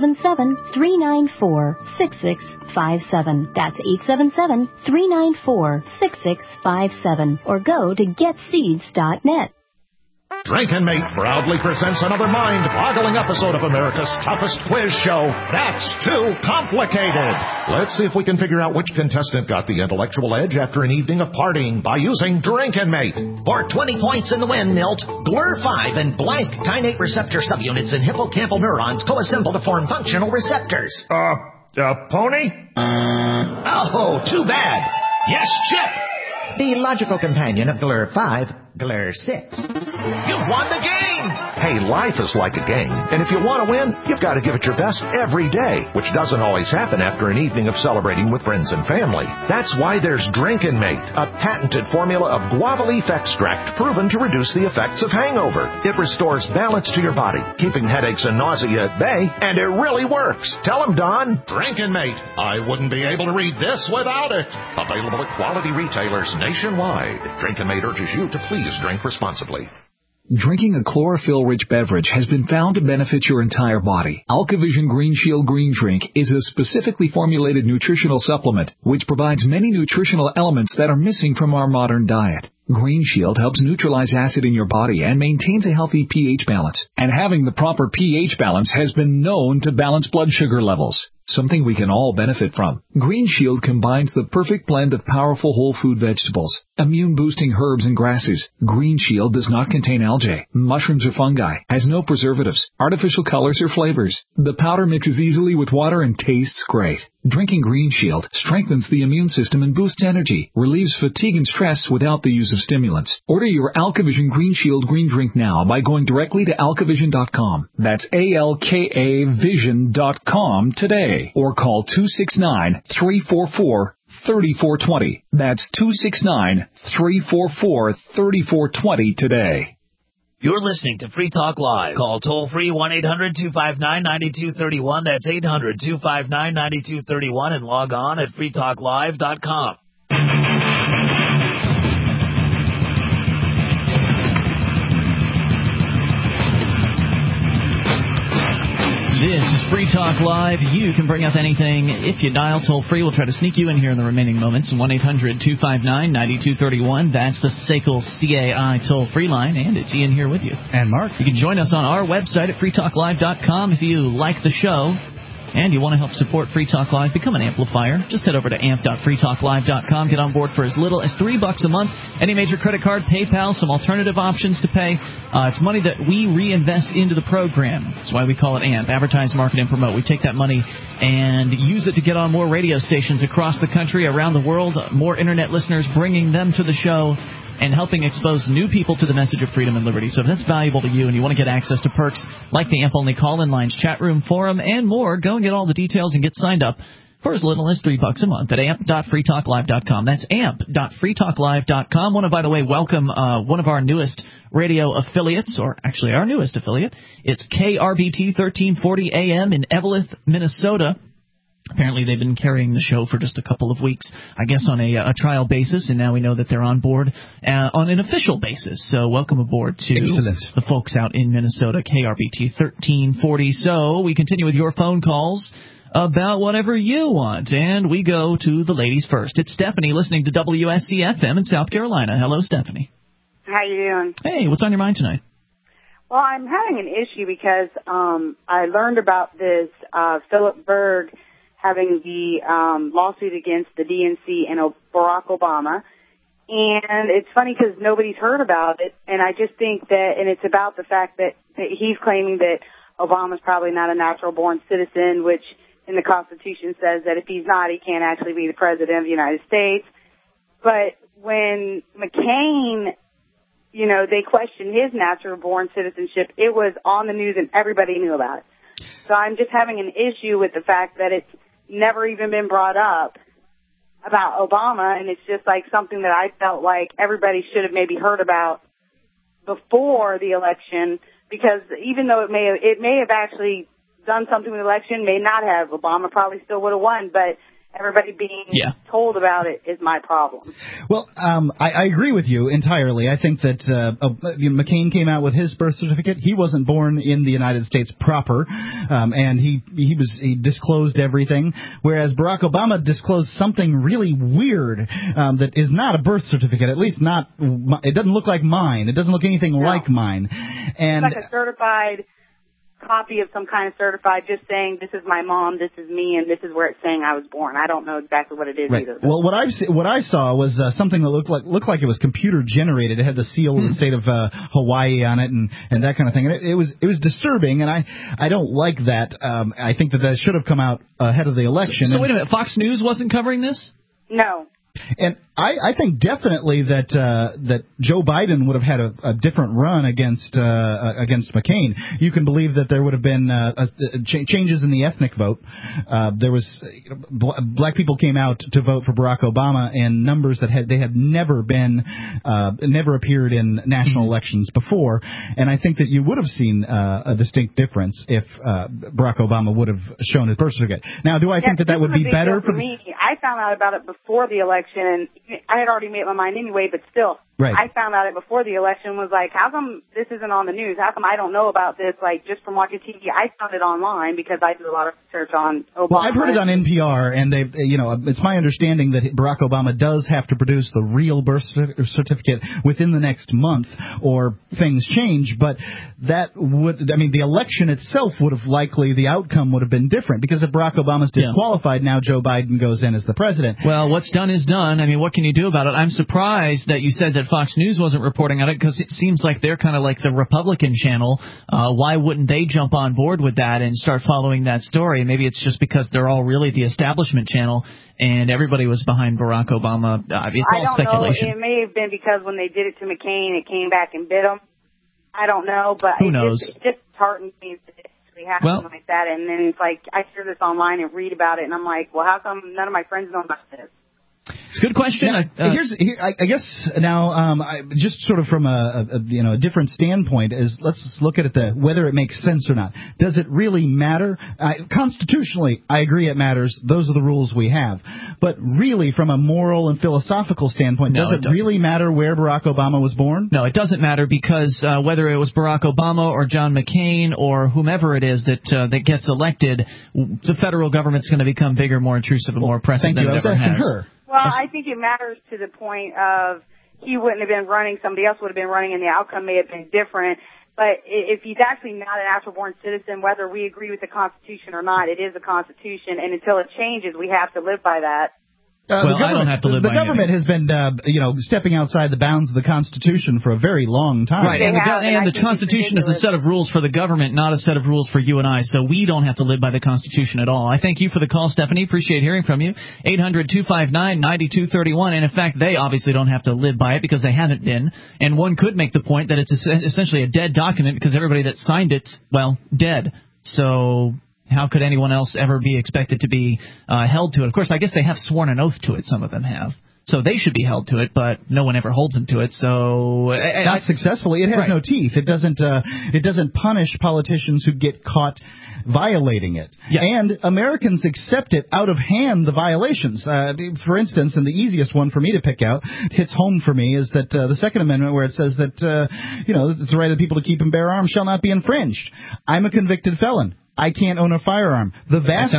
877-394-6657. That's 877-394-6657. Or go to GetSeeds.net. Drink and Mate proudly presents another mind-boggling episode of America's toughest quiz show, That's Too Complicated. Let's see if we can figure out which contestant got the intellectual edge after an evening of partying by using Drink and Mate. For 20 points in the win, Milt, GLUR5 and blank kainate receptor subunits in hippocampal neurons coassemble to form functional receptors. Pony? Oh, too bad. Yes, Chip! The logical companion of GLUR 5, GLUR 6. You've won the game! Hey, life is like a game, and if you want to win, you've got to give it your best every day, which doesn't always happen after an evening of celebrating with friends and family. That's why there's Drinkin' Mate, a patented formula of guava leaf extract proven to reduce the effects of hangover. It restores balance to your body, keeping headaches and nausea at bay, and it really works. Tell them, Don. Drinkin' Mate. I wouldn't be able to read this without it. Available at quality retailers nationwide. Drinkin' Mate urges you to please drink responsibly. Drinking a chlorophyll-rich beverage has been found to benefit your entire body. AlkaVision Green Shield Green Drink is a specifically formulated nutritional supplement which provides many nutritional elements that are missing from our modern diet. Green Shield helps neutralize acid in your body and maintains a healthy pH balance. And having the proper pH balance has been known to balance blood sugar levels, something we can all benefit from. Green Shield combines the perfect blend of powerful whole food vegetables, immune-boosting herbs and grasses. Green Shield does not contain algae, mushrooms or fungi, has no preservatives, artificial colors or flavors. The powder mixes easily with water and tastes great. Drinking Green Shield strengthens the immune system and boosts energy, relieves fatigue and stress without the use of stimulants. Order your AlkaVision Green Shield Green Drink now by going directly to alkavision.com. That's ALKAvision.com today. Or call 269-344-3420. That's 269-344-3420 today. You're listening to Free Talk Live. Call toll-free 1-800-259-9231. That's 800-259-9231. And log on at freetalklive.com. This is Free Talk Live. You can bring up anything if you dial toll-free. We'll try to sneak you in here in the remaining moments. 1-800-259-9231. That's the SACL CAI toll-free line, and it's Ian here with you. And Mark. You can join us on our website at freetalklive.com if you like the show. And you want to help support Free Talk Live, become an amplifier. Just head over to amp.freetalklive.com. Get on board for as little as $3 a month. Any major credit card, PayPal, some alternative options to pay. It's money that we reinvest into the program. That's why we call it AMP, Advertise, Market, and Promote. We take that money and use it to get on more radio stations across the country, around the world, more Internet listeners, bringing them to the show, and helping expose new people to the message of freedom and liberty. So if that's valuable to you and you want to get access to perks like the AMP-only call-in lines, chat room, forum, and more, go and get all the details and get signed up for as little as $3 a month at amp.freetalklive.com. That's amp.freetalklive.com. Want to, by the way, welcome one of our newest radio affiliates, or actually our newest affiliate. It's KRBT 1340 AM in Eveleth, Minnesota. Apparently they've been carrying the show for just a couple of weeks, I guess on a trial basis, and now we know that they're on board on an official basis. So welcome aboard to the folks out in Minnesota, KRBT 1340. So we continue with your phone calls about whatever you want, and we go to the ladies first. It's Stephanie listening to WSC-FM in South Carolina. Hello, Stephanie. How you doing? Hey, what's on your mind tonight? Well, I'm having an issue because I learned about this Philip Berg having the lawsuit against the DNC and Barack Obama. And it's funny because nobody's heard about it. And I just think that, and it's about the fact that he's claiming that Obama's probably not a natural-born citizen, which in the Constitution says that if he's not, he can't actually be the president of the United States. But when McCain, you know, they questioned his natural-born citizenship, it was on the news and everybody knew about it. So I'm just having an issue with the fact that it's never even been brought up about Obama, and it's just like something that I felt like everybody should have maybe heard about before the election, because even though it may have actually done something with the election, may not have. Obama probably still would have won, but everybody being told about it is my problem. Well, I agree with you entirely. I think that McCain came out with his birth certificate. He wasn't born in the United States proper, and he disclosed everything, whereas Barack Obama disclosed something really weird that is not a birth certificate, at least not. It doesn't look like mine. It doesn't look anything like mine. And it's like a certified copy of some kind of certified, just saying this is my mom, this is me, and this is where it's saying I was born. I don't know exactly what it is either. Well, what I saw was something that looked like it was computer generated. It had the seal of the state of Hawaii on it and that kind of thing. And it was disturbing, and I don't like that. I think that should have come out ahead of the election. So wait a minute, Fox News wasn't covering this? No. And I think definitely that Joe Biden would have had a different run against McCain. You can believe that there would have been changes in the ethnic vote. There was black people came out to vote for Barack Obama in numbers that they had never appeared in national elections before. And I think that you would have seen a distinct difference if Barack Obama would have shown his birth certificate. Now, do I think that would be better for me? I found out about it before the election, and I had already made my mind anyway, but still, right. I found out it before the election, was like, how come this isn't on the news? How come I don't know about this, like, just from watching TV? I found it online because I do a lot of research on Obama. Well, I've heard it on NPR, and it's my understanding that Barack Obama does have to produce the real birth certificate within the next month, or things change, but the election itself would have the outcome would have been different, because if Barack Obama's disqualified, now Joe Biden goes in as the president. Well, what's done is done. I mean, what can you do about it? I'm surprised that you said that Fox News wasn't reporting on it, because it seems like they're kind of like the Republican channel. Why wouldn't they jump on board with that and start following that story? Maybe it's just because they're all really the establishment channel and everybody was behind Barack Obama. It's all speculation. Know. It may have been because when they did it to McCain, it came back and bit him. I don't know, but who knows? It just disheartened me that it actually happened like that. And then it's like I hear this online and read about it, and I'm like, well, how come none of my friends know about this? It's a good question. Now, I guess now, just sort of from a different standpoint, let's look at it whether it makes sense or not. Does it really matter? Constitutionally, I agree it matters. Those are the rules we have. But really, from a moral and philosophical standpoint, does it really matter where Barack Obama was born? No, it doesn't matter, because whether it was Barack Obama or John McCain or whomever it is that gets elected, the federal government's going to become bigger, more intrusive, and more oppressive than it ever has. Her. Well, I think it matters to the point of he wouldn't have been running, somebody else would have been running, and the outcome may have been different. But if he's actually not a natural-born citizen, whether we agree with the Constitution or not, it is a Constitution, and until it changes, we have to live by that. I don't have to live by it. The government has been, stepping outside the bounds of the Constitution for a very long time. Right, and the Constitution is a set of rules for the government, not a set of rules for you and I, so we don't have to live by the Constitution at all. I thank you for the call, Stephanie. Appreciate hearing from you. 800-259-9231, and in fact, they obviously don't have to live by it because they haven't been, and one could make the point that it's essentially a dead document because everybody that signed it, dead. So how could anyone else ever be expected to be held to it? Of course, I guess they have sworn an oath to it. Some of them have. So they should be held to it, but no one ever holds them to it. So not successfully. It has no teeth. It doesn't punish politicians who get caught violating it. Yeah. And Americans accept it out of hand, the violations. For instance, and the easiest one for me to pick out, hits home for me, is that the Second Amendment, where it says that it's the right of the people to keep and bear arms shall not be infringed. I'm a convicted felon. I can't own a firearm. The vast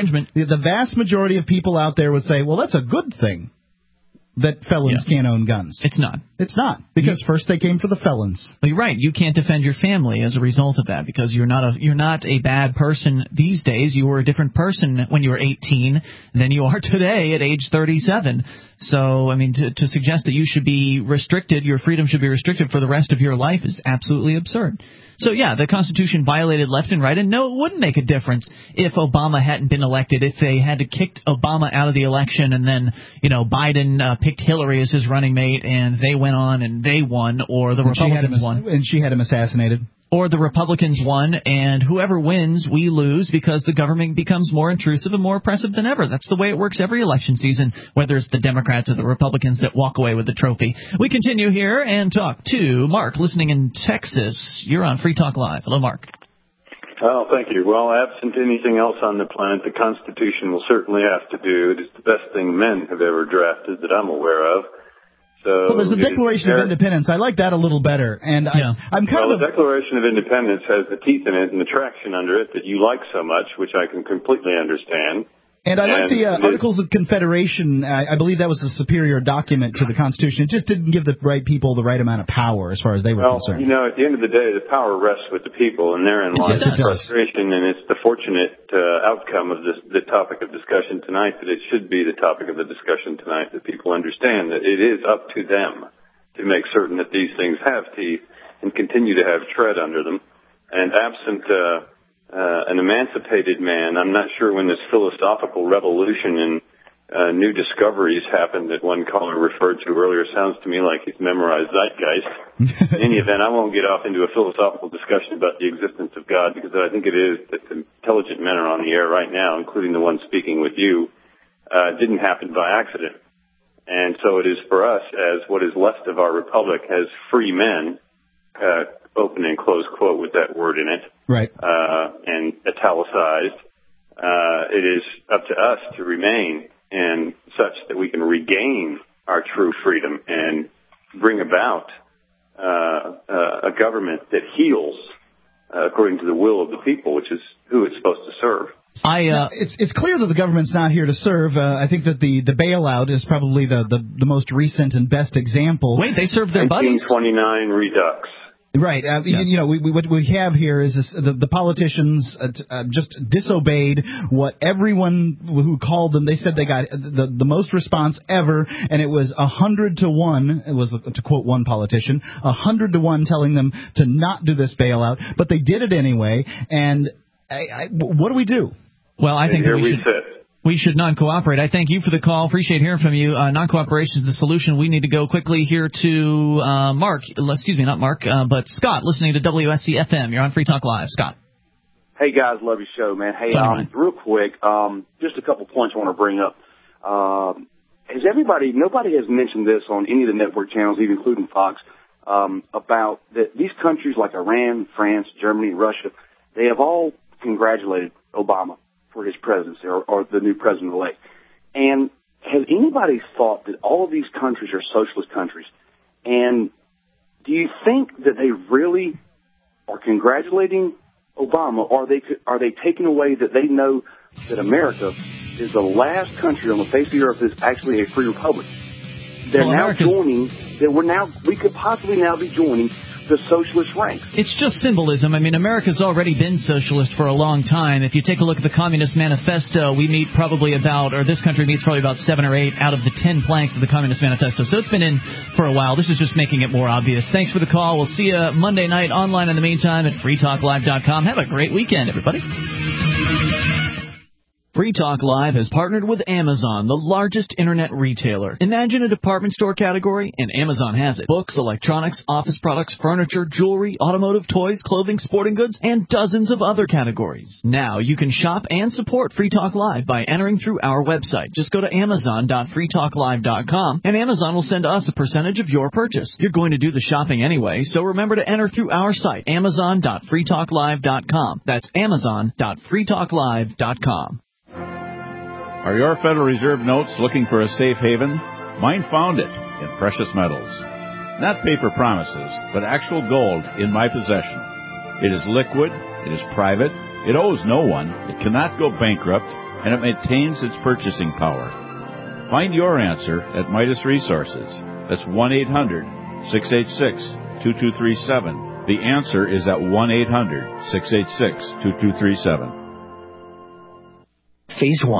majority of people out there would say, well, that's a good thing that felons can't own guns. It's not. It's not, because first they came for the felons. Well, you're right. You can't defend your family as a result of that, because you're not a bad person these days. You were a different person when you were 18 than you are today at age 37. So, I mean, to suggest that you should be restricted, your freedom should be restricted for the rest of your life is absolutely absurd. So, yeah, the Constitution violated left and right, and no, it wouldn't make a difference if Obama hadn't been elected, if they had to kick Obama out of the election and then, Biden picked Hillary as his running mate and they went on and they won, or the Republicans won. And she had him assassinated. Or the Republicans won, and whoever wins, we lose, because the government becomes more intrusive and more oppressive than ever. That's the way it works every election season, whether it's the Democrats or the Republicans that walk away with the trophy. We continue here and talk to Mark, listening in Texas. You're on Free Talk Live. Hello, Mark. Oh, thank you. Well, absent anything else on the planet, the Constitution will certainly have to do. It is the best thing men have ever drafted that I'm aware of. Well, there's the Declaration of Independence. I like that a little better. And I'm kind of the Declaration of Independence has the teeth in it and the traction under it that you like so much, which I can completely understand. And I like the Articles of Confederation. I believe that was the superior document to the Constitution. It just didn't give the right people the right amount of power as far as they were concerned. At the end of the day, the power rests with the people, and therein lies the frustration, and it's the fortunate outcome of the topic of discussion tonight that it should be the topic of the discussion tonight, that people understand that it is up to them to make certain that these things have teeth and continue to have tread under them. And absent an emancipated man, I'm not sure when this philosophical revolution in new discoveries happen that one caller referred to earlier. Sounds to me like he's memorized Zeitgeist. In any event, I won't get off into a philosophical discussion about the existence of God, because I think it is that intelligent men are on the air right now, including the one speaking with you. Didn't happen by accident. And so it is for us, as what is left of our republic, as free men, open and close quote with that word in it, right, and italicized, it is up to us to remain in such that we can regain our true freedom and bring about a government that heals according to the will of the people, which is who it's supposed to serve. It's clear that the government's not here to serve. I think that the bailout is probably the most recent and best example. Wait, they served their buddies. 1929 Redux. Right. What we have here is the politicians just disobeyed what everyone who called them. They said they got the most response ever, and it was 100 to 1. It was, to quote one politician, 100 to 1 telling them to not do this bailout, but they did it anyway. And what do we do? Well, I think we should non-cooperate. I thank you for the call. Appreciate hearing from you. Non-cooperation is the solution. We need to go quickly here to Mark. Excuse me, not Mark, but Scott, listening to WSC-FM. You're on Free Talk Live. Scott. Hey, guys. Love your show, man. Hey, real quick, just a couple points I want to bring up. Nobody has mentioned this on any of the network channels, even including Fox, about that these countries like Iran, France, Germany, Russia, they have all congratulated Obama for his presidency, or the new president-elect. And has anybody thought that all of these countries are socialist countries? And do you think that they really are congratulating Obama, or are they taking away that they know that America is the last country on the face of the earth that's actually a free republic? They're now joining, we could possibly now be joining the socialist ranks. It's just symbolism. I mean, America's already been socialist for a long time. If you take a look at the Communist Manifesto, we meet probably about, or this country meets probably about 7 or 8 out of the 10 planks of the Communist Manifesto. So it's been in for a while. This is just making it more obvious. Thanks for the call. We'll see you Monday night online in the meantime at freetalklive.com. Have a great weekend, everybody. Free Talk Live has partnered with Amazon, the largest internet retailer. Imagine a department store category, and Amazon has it. Books, electronics, office products, furniture, jewelry, automotive, toys, clothing, sporting goods, and dozens of other categories. Now you can shop and support Free Talk Live by entering through our website. Just go to amazon.freetalklive.com, and Amazon will send us a percentage of your purchase. You're going to do the shopping anyway, so remember to enter through our site, amazon.freetalklive.com. That's amazon.freetalklive.com. Are your Federal Reserve notes looking for a safe haven? Mine found it in precious metals. Not paper promises, but actual gold in my possession. It is liquid, it is private, it owes no one, it cannot go bankrupt, and it maintains its purchasing power. Find your answer at Midas Resources. That's 1-800-686-2237. The answer is at 1-800-686-2237. Phase 1.